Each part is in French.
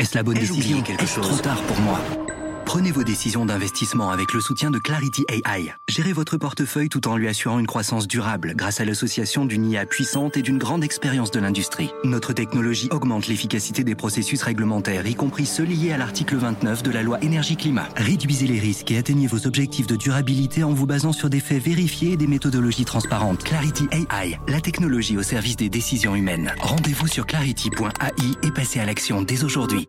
Est-ce la bonne décision? Est-ce trop tard pour moi? Prenez vos décisions d'investissement avec le soutien de Clarity AI. Gérez votre portefeuille tout en lui assurant une croissance durable grâce à l'association d'une IA puissante et d'une grande expérience de l'industrie. Notre technologie augmente l'efficacité des processus réglementaires, y compris ceux liés à l'article 29 de la loi Énergie-Climat. Réduisez les risques et atteignez vos objectifs de durabilité en vous basant sur des faits vérifiés et des méthodologies transparentes. Clarity AI, la technologie au service des décisions humaines. Rendez-vous sur clarity.ai et passez à l'action dès aujourd'hui.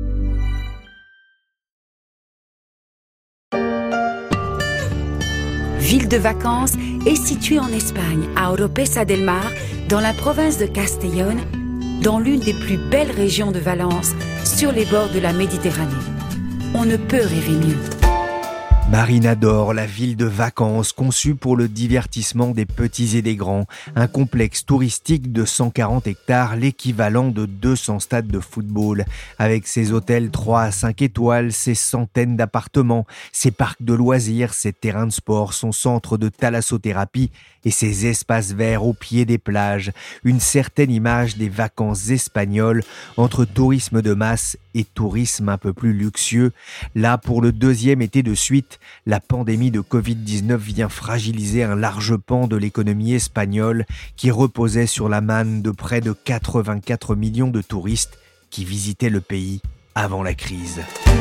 Ville de vacances est située en Espagne, à Oropesa del Mar, dans la province de Castellón, dans l'une des plus belles régions de Valence, sur les bords de la Méditerranée. On ne peut rêver mieux. Marina d'Or, la ville de vacances conçue pour le divertissement des petits et des grands. Un complexe touristique de 140 hectares, l'équivalent de 200 stades de football. Avec ses hôtels 3 à 5 étoiles, ses centaines d'appartements, ses parcs de loisirs, ses terrains de sport, son centre de thalassothérapie et ses espaces verts au pied des plages. Une certaine image des vacances espagnoles entre tourisme de masse et tourisme un peu plus luxueux. Là, pour le deuxième été de suite, la pandémie de Covid-19 vient fragiliser un large pan de l'économie espagnole qui reposait sur la manne de près de 84 millions de touristes qui visitaient le pays avant la crise.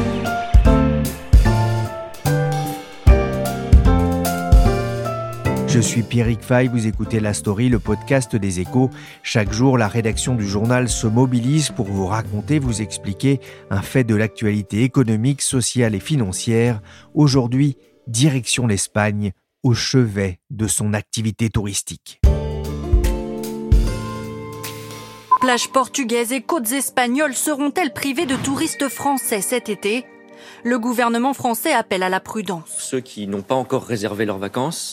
Je suis Pierrick Fay, vous écoutez La Story, le podcast des Échos. Chaque jour, la rédaction du journal se mobilise pour vous raconter, vous expliquer un fait de l'actualité économique, sociale et financière. Aujourd'hui, direction l'Espagne, au chevet de son activité touristique. Plages portugaises et côtes espagnoles seront-elles privées de touristes français cet été ? Le gouvernement français appelle à la prudence. Ceux qui n'ont pas encore réservé leurs vacances,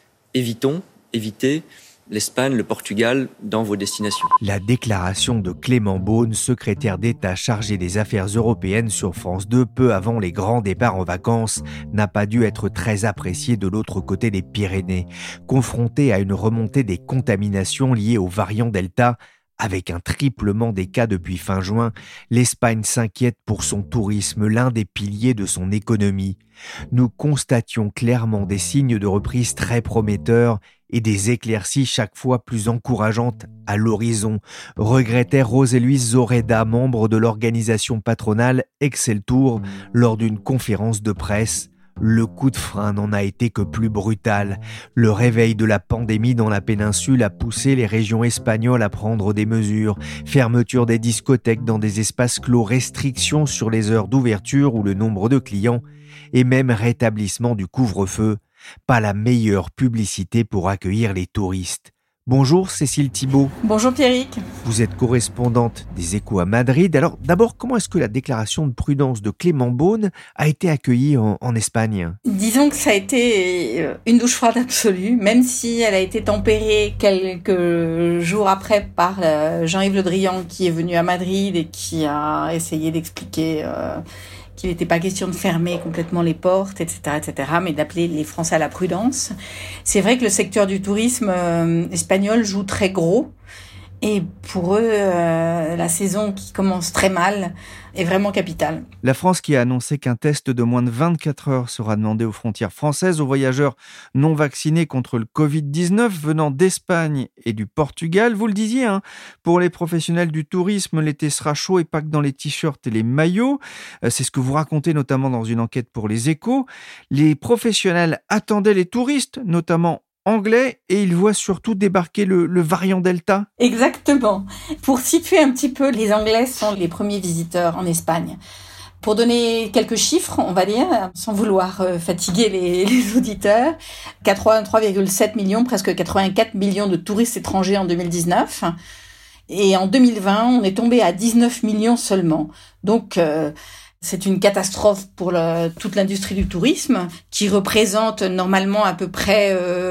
évitez l'Espagne, le Portugal dans vos destinations. La déclaration de Clément Beaune, secrétaire d'État chargé des affaires européennes sur France 2, peu avant les grands départs en vacances, n'a pas dû être très appréciée de l'autre côté des Pyrénées. Confrontée à une remontée des contaminations liées au variant Delta, avec un triplement des cas depuis fin juin, l'Espagne s'inquiète pour son tourisme, l'un des piliers de son économie. Nous constations clairement des signes de reprise très prometteurs et des éclaircies chaque fois plus encourageantes à l'horizon, regrettait Rosé-Louise Zoreda, membre de l'organisation patronale Exceltour, lors d'une conférence de presse. Le coup de frein n'en a été que plus brutal. Le réveil de la pandémie dans la péninsule a poussé les régions espagnoles à prendre des mesures. Fermeture des discothèques dans des espaces clos, restrictions sur les heures d'ouverture ou le nombre de clients, et même rétablissement du couvre-feu. Pas la meilleure publicité pour accueillir les touristes. Bonjour Cécile Thibault. Bonjour Pierrick. Vous êtes correspondante des Échos à Madrid. Alors d'abord, comment est-ce que la déclaration de prudence de Clément Beaune a été accueillie en Espagne ? Disons que ça a été une douche froide absolue, même si elle a été tempérée quelques jours après par Jean-Yves Le Drian qui est venu à Madrid et qui a essayé d'expliquer qu'il n'était pas question de fermer complètement les portes, etc., mais d'appeler les Français à la prudence. C'est vrai que le secteur du tourisme espagnol joue très gros. Et pour eux, la saison qui commence très mal est vraiment capitale. La France qui a annoncé qu'un test de moins de 24 heures sera demandé aux frontières françaises aux voyageurs non vaccinés contre le Covid-19 venant d'Espagne et du Portugal. Vous le disiez, pour les professionnels du tourisme, l'été sera chaud et pas que dans les t-shirts et les maillots. C'est ce que vous racontez notamment dans une enquête pour les Échos. Les professionnels attendaient les touristes, notamment anglais, et ils voient surtout débarquer le variant Delta. Exactement. Pour situer un petit peu, les Anglais sont les premiers visiteurs en Espagne. Pour donner quelques chiffres, on va dire, sans vouloir fatiguer les auditeurs, 83,7 millions, presque 84 millions de touristes étrangers en 2019. Et en 2020, on est tombé à 19 millions seulement. Donc, c'est une catastrophe pour toute l'industrie du tourisme, qui représente normalement à peu près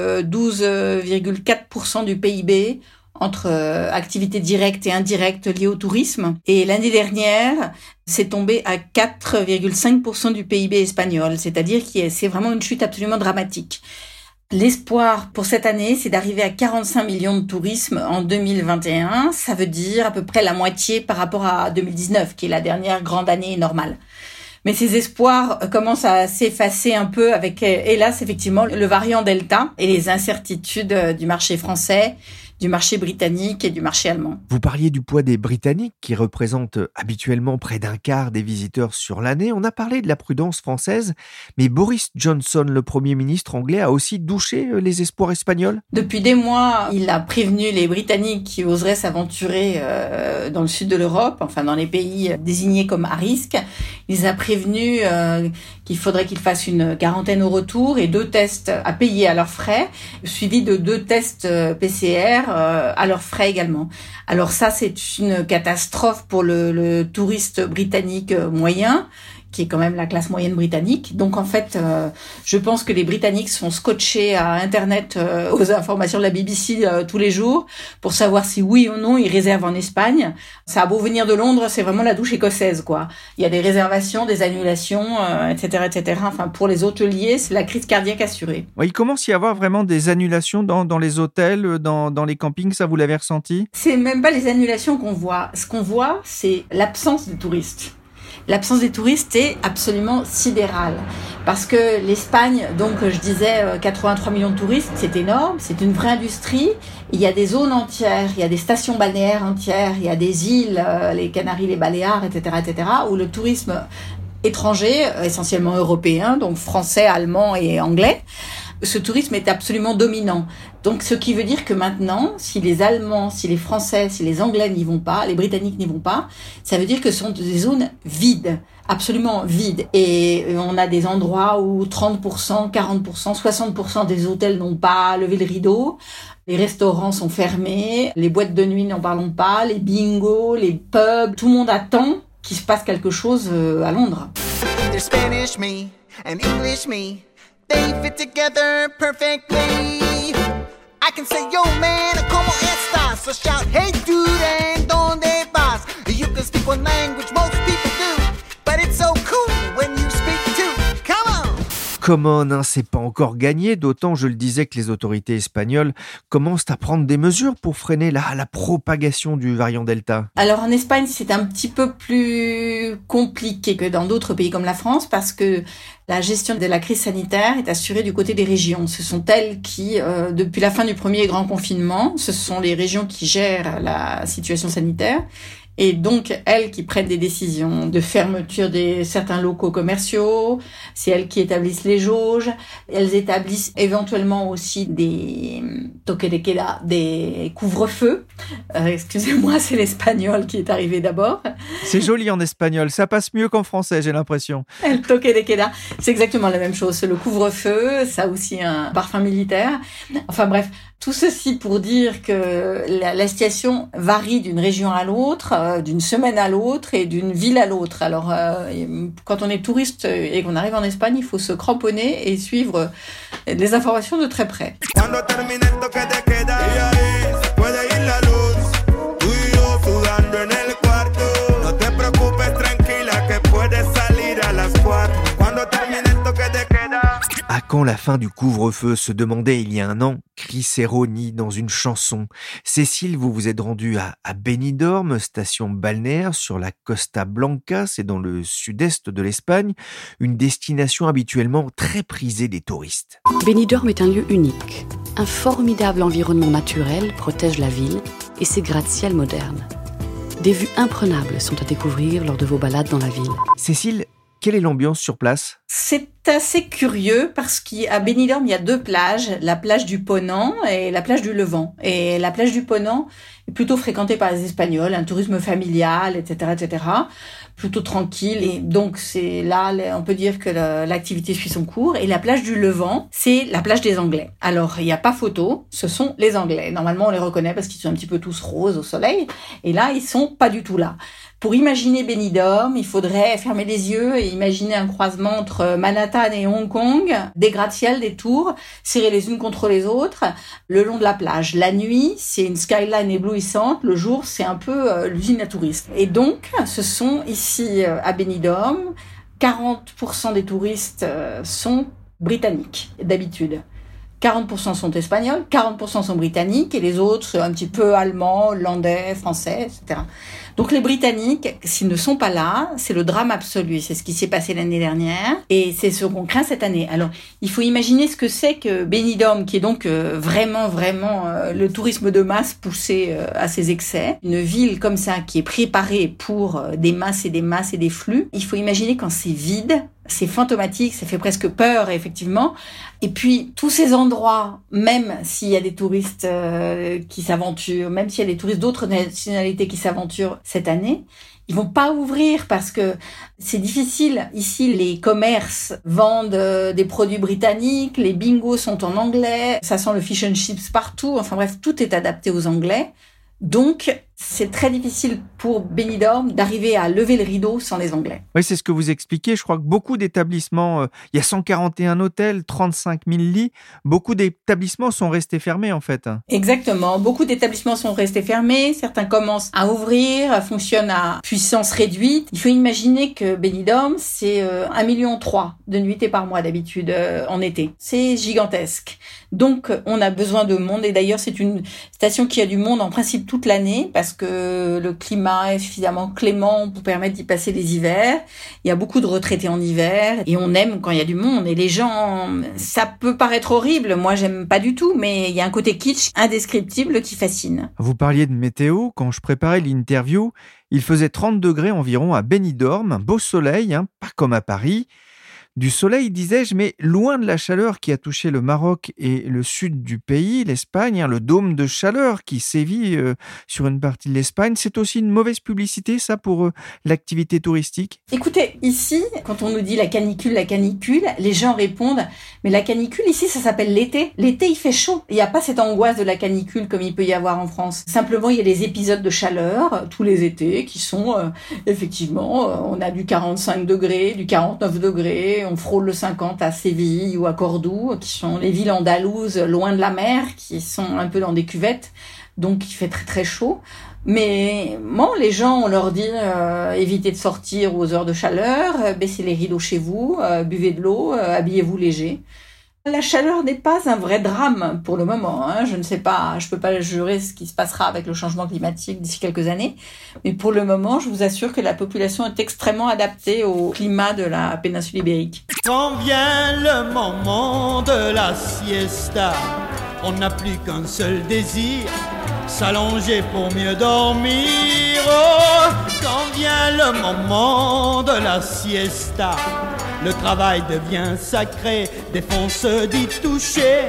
12,4% du PIB entre activités directes et indirectes liées au tourisme. Et l'année dernière, c'est tombé à 4,5% du PIB espagnol, c'est-à-dire que c'est vraiment une chute absolument dramatique. L'espoir pour cette année, c'est d'arriver à 45 millions de tourisme en 2021. Ça veut dire à peu près la moitié par rapport à 2019, qui est la dernière grande année normale. Mais ces espoirs commencent à s'effacer un peu avec, hélas, effectivement, le variant Delta et les incertitudes du marché français, du marché britannique et du marché allemand. Vous parliez du poids des Britanniques qui représentent habituellement près d'un quart des visiteurs sur l'année. On a parlé de la prudence française, mais Boris Johnson, le Premier ministre anglais, a aussi douché les espoirs espagnols. Depuis des mois, il a prévenu les Britanniques qui oseraient s'aventurer dans le sud de l'Europe, enfin dans les pays désignés comme à risque. Il les a prévenus qu'il faudrait qu'ils fassent une quarantaine au retour et 2 tests à payer à leurs frais, suivis de 2 tests PCR à leurs frais également. Alors ça, c'est une catastrophe pour le touriste britannique moyen, qui est quand même la classe moyenne britannique. Donc en fait, je pense que les Britanniques sont scotchés à Internet aux informations de la BBC tous les jours pour savoir si oui ou non ils réservent en Espagne. Ça a beau venir de Londres, c'est vraiment la douche écossaise, quoi. Il y a des réservations, des annulations, etc., etc. Enfin, pour les hôteliers, c'est la crise cardiaque assurée. Il commence à y avoir vraiment des annulations dans les hôtels, dans les campings, ça vous l'avez ressenti ? C'est même pas les annulations qu'on voit. Ce qu'on voit, c'est l'absence de touristes. L'absence des touristes est absolument sidérale. Parce que l'Espagne, donc je disais 83 millions de touristes, c'est énorme, c'est une vraie industrie. Il y a des zones entières, il y a des stations balnéaires entières, il y a des îles, les Canaries, les Baléares, etc., où le tourisme étranger, essentiellement européen, donc français, allemand et anglais, ce tourisme est absolument dominant. Donc, ce qui veut dire que maintenant, si les Allemands, si les Français, si les Anglais n'y vont pas, les Britanniques n'y vont pas, ça veut dire que ce sont des zones vides, absolument vides. Et on a des endroits où 30%, 40%, 60% des hôtels n'ont pas levé le rideau. Les restaurants sont fermés, les boîtes de nuit n'en parlons pas, les bingos, les pubs, tout le monde attend qu'il se passe quelque chose à Londres. There's Spanish me and English me. They fit together perfectly. I can say, yo man, como estas? So shout, hey dude, and donde vas? You can speak one language most people do, but it's so cool when you speak two. Come on! Come on, hein, c'est pas encore gagné, d'autant, je le disais, que les autorités espagnoles commencent à prendre des mesures pour freiner la propagation du variant Delta. Alors en Espagne, c'est un petit peu plus compliqué que dans d'autres pays comme la France, parce que la gestion de la crise sanitaire est assurée du côté des régions. Ce sont elles qui, depuis la fin du premier grand confinement, ce sont les régions qui gèrent la situation sanitaire. Et donc, elles qui prennent des décisions de fermeture de certains locaux commerciaux, c'est elles qui établissent les jauges, elles établissent éventuellement aussi des toque de queda, des couvre-feux. Excusez-moi, c'est l'espagnol qui est arrivé d'abord. C'est joli en espagnol, ça passe mieux qu'en français, j'ai l'impression. El toque de queda, c'est exactement la même chose. C'est le couvre-feu, ça a aussi un parfum militaire. Enfin bref, tout ceci pour dire que la situation varie d'une région à l'autre, d'une semaine à l'autre et d'une ville à l'autre. Alors, quand on est touriste et qu'on arrive en Espagne, il faut se cramponner et suivre les informations de très près. À quand la fin du couvre-feu, se demandait il y a un an Chris Eroni dans une chanson. Cécile, vous vous êtes rendue à Benidorm, station balnéaire sur la Costa Blanca, c'est dans le sud-est de l'Espagne, une destination habituellement très prisée des touristes. Benidorm est un lieu unique. Un formidable environnement naturel protège la ville et ses gratte-ciel modernes. Des vues imprenables sont à découvrir lors de vos balades dans la ville. Cécile, quelle est l'ambiance sur place ? C'est assez curieux parce qu'à Benidorm, il y a 2 plages, la plage du Ponant et la plage du Levant. Et la plage du Ponant est plutôt fréquentée par les Espagnols, un tourisme familial, etc., plutôt tranquille. Et donc, c'est là, on peut dire que l'activité suit son cours. Et la plage du Levant, c'est la plage des Anglais. Alors, il n'y a pas photo, ce sont les Anglais. Normalement, on les reconnaît parce qu'ils sont un petit peu tous roses au soleil. Et là, ils sont pas du tout là. Pour imaginer Benidorm, il faudrait fermer les yeux et imaginer un croisement entre Manhattan et Hong Kong, des gratte-ciel, des tours, serrées les unes contre les autres, le long de la plage. La nuit, c'est une skyline éblouissante. Le jour, c'est un peu l'usine à touristes. Et donc, ce sont ici, à Benidorm, 40% des touristes sont britanniques, d'habitude. 40% sont espagnols, 40% sont britanniques et les autres un petit peu allemands, hollandais, français, etc. Donc les Britanniques, s'ils ne sont pas là, c'est le drame absolu. C'est ce qui s'est passé l'année dernière et c'est ce qu'on craint cette année. Alors, il faut imaginer ce que c'est que Benidorm, qui est donc vraiment le tourisme de masse poussé à ses excès. Une ville comme ça qui est préparée pour des masses et des masses et des flux. Il faut imaginer quand c'est vide, c'est fantomatique, ça fait presque peur, effectivement. Et puis, tous ces endroits, même s'il y a des touristes qui s'aventurent, même s'il y a des touristes d'autres nationalités qui s'aventurent cette année, ils vont pas ouvrir parce que c'est difficile. Ici, les commerces vendent des produits britanniques, les bingos sont en anglais, ça sent le fish and chips partout. Enfin bref, tout est adapté aux Anglais. Donc, c'est très difficile pour Benidorm d'arriver à lever le rideau sans les Anglais. Oui, c'est ce que vous expliquez. Je crois que beaucoup d'établissements, il y a 141 hôtels, 35 000 lits, beaucoup d'établissements sont restés fermés en fait. Exactement, beaucoup d'établissements sont restés fermés, certains commencent à ouvrir, fonctionnent à puissance réduite. Il faut imaginer que Benidorm, c'est 1,3 million de nuitées par mois d'habitude en été. C'est gigantesque. Donc, on a besoin de monde et d'ailleurs, c'est une station qui a du monde en principe toute l'année parce que le climat est suffisamment clément pour permettre d'y passer les hivers. Il y a beaucoup de retraités en hiver et on aime quand il y a du monde. Et les gens, ça peut paraître horrible, moi j'aime pas du tout, mais il y a un côté kitsch indescriptible qui fascine. Vous parliez de météo, quand je préparais l'interview, il faisait 30 degrés environ à Benidorm, un beau soleil, pas comme à Paris. Du soleil, disais-je, mais loin de la chaleur qui a touché le Maroc et le sud du pays, l'Espagne, le dôme de chaleur qui sévit sur une partie de l'Espagne. C'est aussi une mauvaise publicité, ça, pour l'activité touristique? Écoutez, ici, quand on nous dit la canicule, les gens répondent « Mais la canicule, ici, ça s'appelle l'été. L'été, il fait chaud. Il n'y a pas cette angoisse de la canicule comme il peut y avoir en France. Simplement, il y a des épisodes de chaleur tous les étés qui sont, effectivement, on a du 45 degrés, du 49 degrés, on frôle le 50 à Séville ou à Cordoue, qui sont les villes andalouses loin de la mer, qui sont un peu dans des cuvettes, donc il fait très très chaud. Mais bon, les gens, on leur dit évitez de sortir aux heures de chaleur, baissez les rideaux chez vous, buvez de l'eau, habillez-vous léger. La chaleur n'est pas un vrai drame pour le moment. Je ne sais pas, je peux pas jurer ce qui se passera avec le changement climatique d'ici quelques années. Mais pour le moment, je vous assure que la population est extrêmement adaptée au climat de la péninsule ibérique. Quand vient le moment de la siesta, on n'a plus qu'un seul désir, s'allonger pour mieux dormir. Oh, quand vient le moment de la siesta, le travail devient sacré, défonce d'y toucher.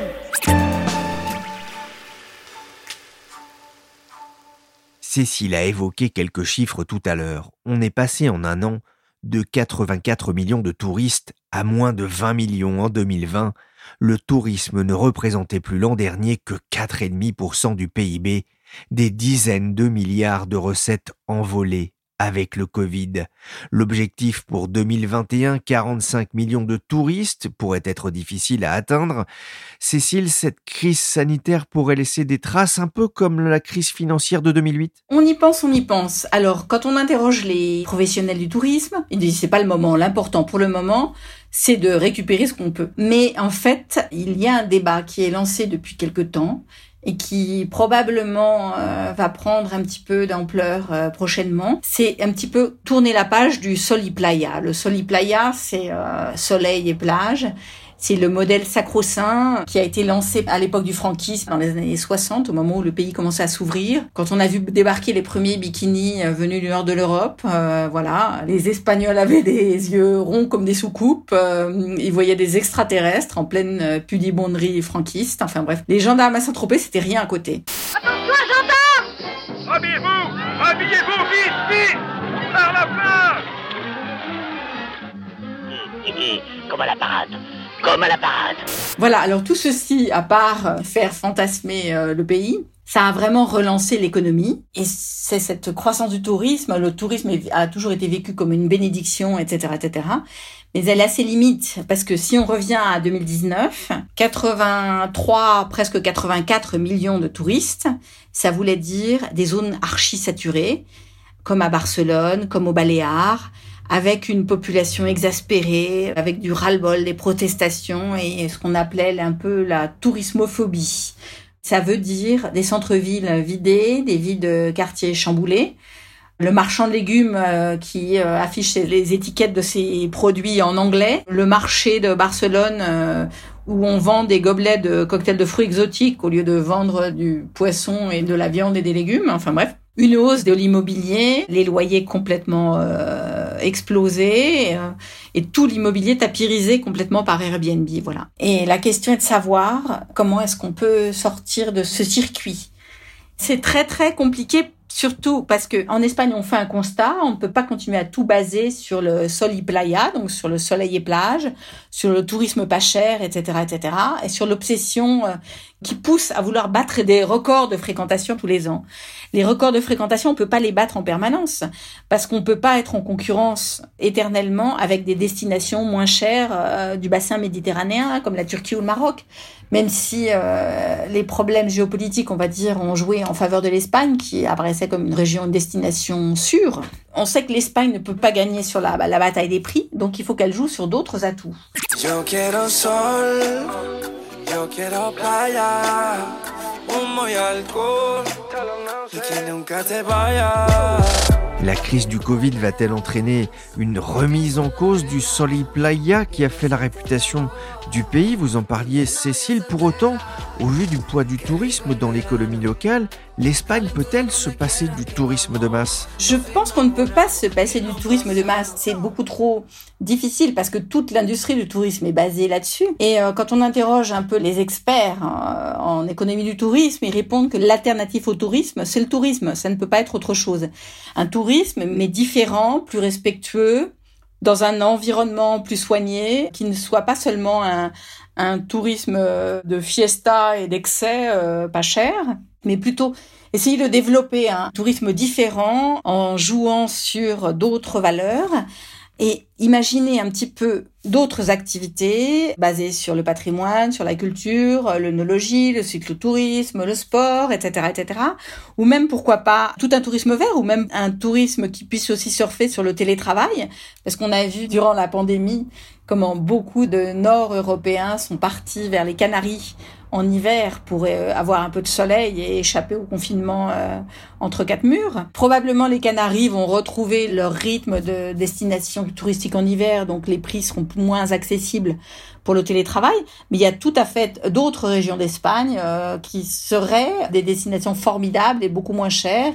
Cécile a évoqué quelques chiffres tout à l'heure. On est passé en un an de 84 millions de touristes à moins de 20 millions en 2020. Le tourisme ne représentait plus l'an dernier que 4,5% du PIB, des dizaines de milliards de recettes envolées avec le Covid. L'objectif pour 2021, 45 millions de touristes, pourrait être difficile à atteindre. Cécile, cette crise sanitaire pourrait laisser des traces un peu comme la crise financière de 2008 ? On y pense. Alors, quand on interroge les professionnels du tourisme, ils disent c'est pas le moment. L'important pour le moment, c'est de récupérer ce qu'on peut. Mais en fait, il y a un débat qui est lancé depuis quelque temps et qui probablement va prendre un petit peu d'ampleur prochainement. C'est un petit peu tourner la page du Sol y Playa. Le Sol y Playa, c'est soleil et plage. C'est le modèle sacro-saint qui a été lancé à l'époque du franquisme dans les années 60, au moment où le pays commençait à s'ouvrir. Quand on a vu débarquer les premiers bikinis venus du nord de l'Europe, voilà, les Espagnols avaient des yeux ronds comme des soucoupes, ils voyaient des extraterrestres en pleine pudibonderie franquiste. Enfin bref, les gendarmes à Saint-Tropez, c'était rien à côté. Attention, gendarmes! Habillez-vous, vite! Par la plage! Comme à la parade. Voilà, alors tout ceci, à part faire fantasmer le pays, ça a vraiment relancé l'économie. Et c'est cette croissance du tourisme. Le tourisme a toujours été vécu comme une bénédiction, etc., etc. Mais elle a ses limites, parce que si on revient à 2019, 83, presque 84 millions de touristes, ça voulait dire des zones archi-saturées, comme à Barcelone, comme aux Baléares, avec une population exaspérée, avec du ras-le-bol, des protestations et ce qu'on appelait un peu la tourismophobie. Ça veut dire des centres-villes vidés, des villes de quartiers chamboulés. Le marchand de légumes qui affiche les étiquettes de ses produits en anglais. Le marché de Barcelone où on vend des gobelets de cocktails de fruits exotiques au lieu de vendre du poisson et de la viande et des légumes. Enfin bref. Une hausse de l'immobilier, les loyers complètement explosés et tout l'immobilier tapirisé complètement par Airbnb. Voilà. Et la question est de savoir comment est-ce qu'on peut sortir de ce circuit. C'est très très compliqué. Surtout parce que en Espagne, on fait un constat, on ne peut pas continuer à tout baser sur le sol y playa, donc sur le soleil et plage, sur le tourisme pas cher, etc., etc., et sur l'obsession qui pousse à vouloir battre des records de fréquentation tous les ans. Les records de fréquentation, on peut pas les battre en permanence parce qu'on peut pas être en concurrence éternellement avec des destinations moins chères du bassin méditerranéen comme la Turquie ou le Maroc. Même si les problèmes géopolitiques, on va dire, ont joué en faveur de l'Espagne, qui apparaissait comme une région, une destination sûre. On sait que l'Espagne ne peut pas gagner sur la bataille des prix, donc il faut qu'elle joue sur d'autres atouts. Yo quiero sol, yo quiero playa, humo y alcohol, y que nunca te vayas. La crise du Covid va-t-elle entraîner une remise en cause du Sol y Playa qui a fait la réputation du pays? Vous en parliez, Cécile. Pour autant, au vu du poids du tourisme dans l'économie locale, l'Espagne peut-elle se passer du tourisme de masse? Je pense qu'on ne peut pas se passer du tourisme de masse. C'est beaucoup trop difficile parce que toute l'industrie du tourisme est basée là-dessus. Et quand on interroge un peu les experts en économie du tourisme, ils répondent que l'alternative au tourisme, c'est le tourisme. Ça ne peut pas être autre chose. Un tourisme, mais différent, plus respectueux, dans un environnement plus soigné, qui ne soit pas seulement un tourisme de fiesta et d'excès pas cher, mais plutôt essayer de développer un tourisme différent en jouant sur d'autres valeurs et imaginer un petit peu d'autres activités basées sur le patrimoine, sur la culture, l'œnologie, le cyclotourisme, le sport, etc., etc. Ou même, pourquoi pas, tout un tourisme vert ou même un tourisme qui puisse aussi surfer sur le télétravail. Parce qu'on a vu durant la pandémie comment beaucoup de Nord-Européens sont partis vers les Canaries en hiver pour avoir un peu de soleil et échapper au confinement entre quatre murs. Probablement, les Canaries vont retrouver leur rythme de destination touristique en hiver, donc les prix seront moins accessibles pour le télétravail. Mais il y a tout à fait d'autres régions d'Espagne qui seraient des destinations formidables et beaucoup moins chères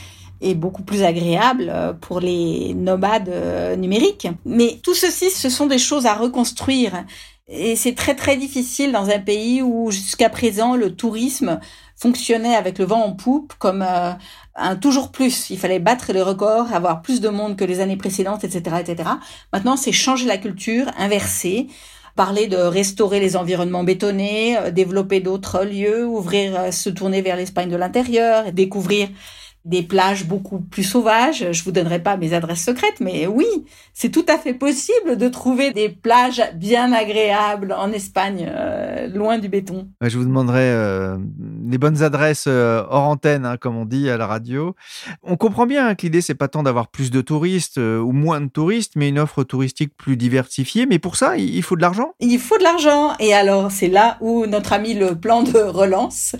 et beaucoup plus agréable pour les nomades numériques. Mais tout ceci, ce sont des choses à reconstruire. Et c'est très très difficile dans un pays où jusqu'à présent le tourisme fonctionnait avec le vent en poupe comme un toujours plus. Il fallait battre les records, avoir plus de monde que les années précédentes, etc., etc. Maintenant, c'est changer la culture, inverser. Parler de restaurer les environnements bétonnés, développer d'autres lieux, se tourner vers l'Espagne de l'intérieur, découvrir des plages beaucoup plus sauvages. Je vous donnerai pas mes adresses secrètes, mais oui, c'est tout à fait possible de trouver des plages bien agréables en Espagne, loin du béton. Je vous demanderai les bonnes adresses hors antenne, comme on dit à la radio. On comprend bien que l'idée, c'est pas tant d'avoir plus de touristes ou moins de touristes, mais une offre touristique plus diversifiée. Mais pour ça, il faut de l'argent. Il faut de l'argent. Et alors, c'est là où notre ami le plan de relance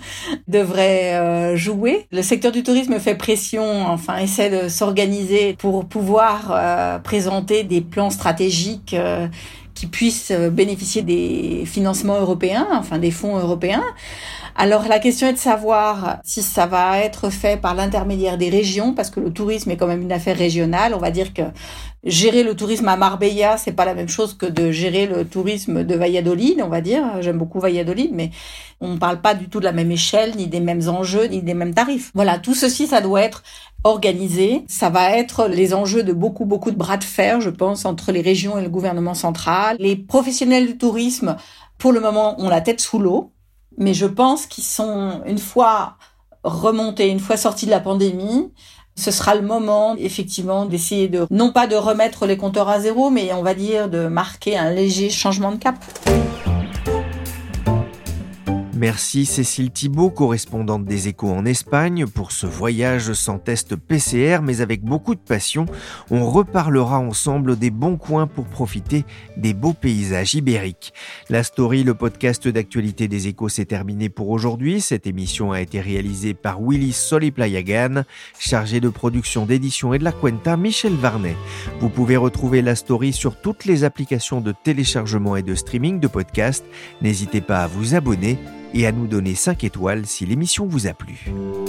devrait jouer. Le secteur du tourisme fait pression, essaie de s'organiser pour pouvoir présenter des plans stratégiques qui puissent bénéficier des financements européens, des fonds européens. Alors la question est de savoir si ça va être fait par l'intermédiaire des régions, parce que le tourisme est quand même une affaire régionale. On va dire que gérer le tourisme à Marbella, c'est pas la même chose que de gérer le tourisme de Valladolid, on va dire. J'aime beaucoup Valladolid, mais on ne parle pas du tout de la même échelle, ni des mêmes enjeux, ni des mêmes tarifs. Voilà, tout ceci, ça doit être organisé. Ça va être les enjeux de beaucoup de bras de fer, je pense, entre les régions et le gouvernement central. Les professionnels du tourisme, pour le moment, ont la tête sous l'eau. Mais je pense qu'ils sont, une fois remontés, une fois sortis de la pandémie, ce sera le moment, effectivement, d'essayer non pas de remettre les compteurs à zéro, mais on va dire de marquer un léger changement de cap. Merci Cécile Thibault, correspondante des Échos en Espagne, pour ce voyage sans test PCR, mais avec beaucoup de passion. On reparlera ensemble des bons coins pour profiter des beaux paysages ibériques. La Story, le podcast d'actualité des Échos, s'est terminé pour aujourd'hui. Cette émission a été réalisée par Willy Soliplayagan, chargé de production, d'édition et de la Cuenta, Michel Varnet. Vous pouvez retrouver La Story sur toutes les applications de téléchargement et de streaming de podcasts. N'hésitez pas à vous abonner et à nous donner 5 étoiles si l'émission vous a plu.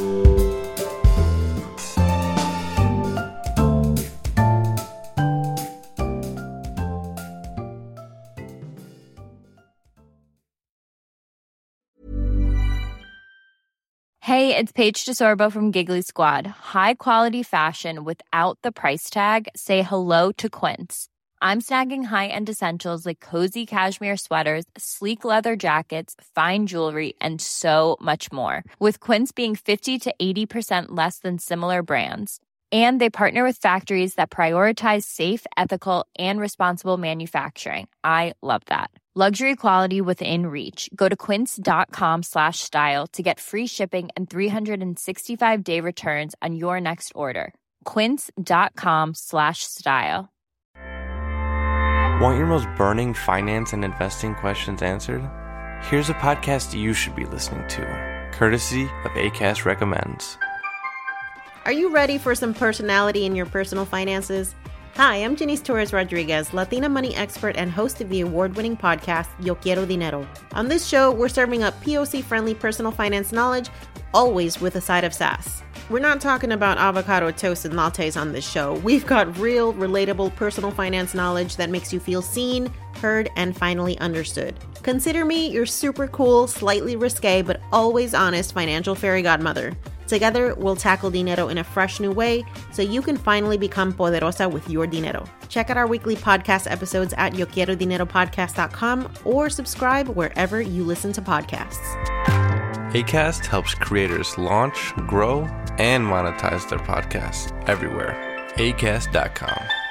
Hey, it's Paige DeSorbo from Giggly Squad. High quality fashion without the price tag. Say hello to Quince. I'm snagging high-end essentials like cozy cashmere sweaters, sleek leather jackets, fine jewelry, and so much more. With Quince being 50 to 80% less than similar brands. And they partner with factories that prioritize safe, ethical, and responsible manufacturing. I love that. Luxury quality within reach. Go to quince.com/style to get free shipping and 365-day returns on your next order. Quince.com/style. Want your most burning finance and investing questions answered? Here's a podcast you should be listening to, courtesy of Acast Recommends. Are you ready for some personality in your personal finances? Hi, I'm Janice Torres-Rodriguez, Latina money expert and host of the award-winning podcast, Yo Quiero Dinero. On this show, we're serving up POC-friendly personal finance knowledge, always with a side of sass. We're not talking about avocado toast and lattes on this show. We've got real, relatable personal finance knowledge that makes you feel seen, heard, and finally understood. Consider me your super cool, slightly risque, but always honest financial fairy godmother. Together, we'll tackle dinero in a fresh new way so you can finally become poderosa with your dinero. Check out our weekly podcast episodes at yoquierodineropodcast.com or subscribe wherever you listen to podcasts. Acast helps creators launch, grow, and monetize their podcasts everywhere. Acast.com.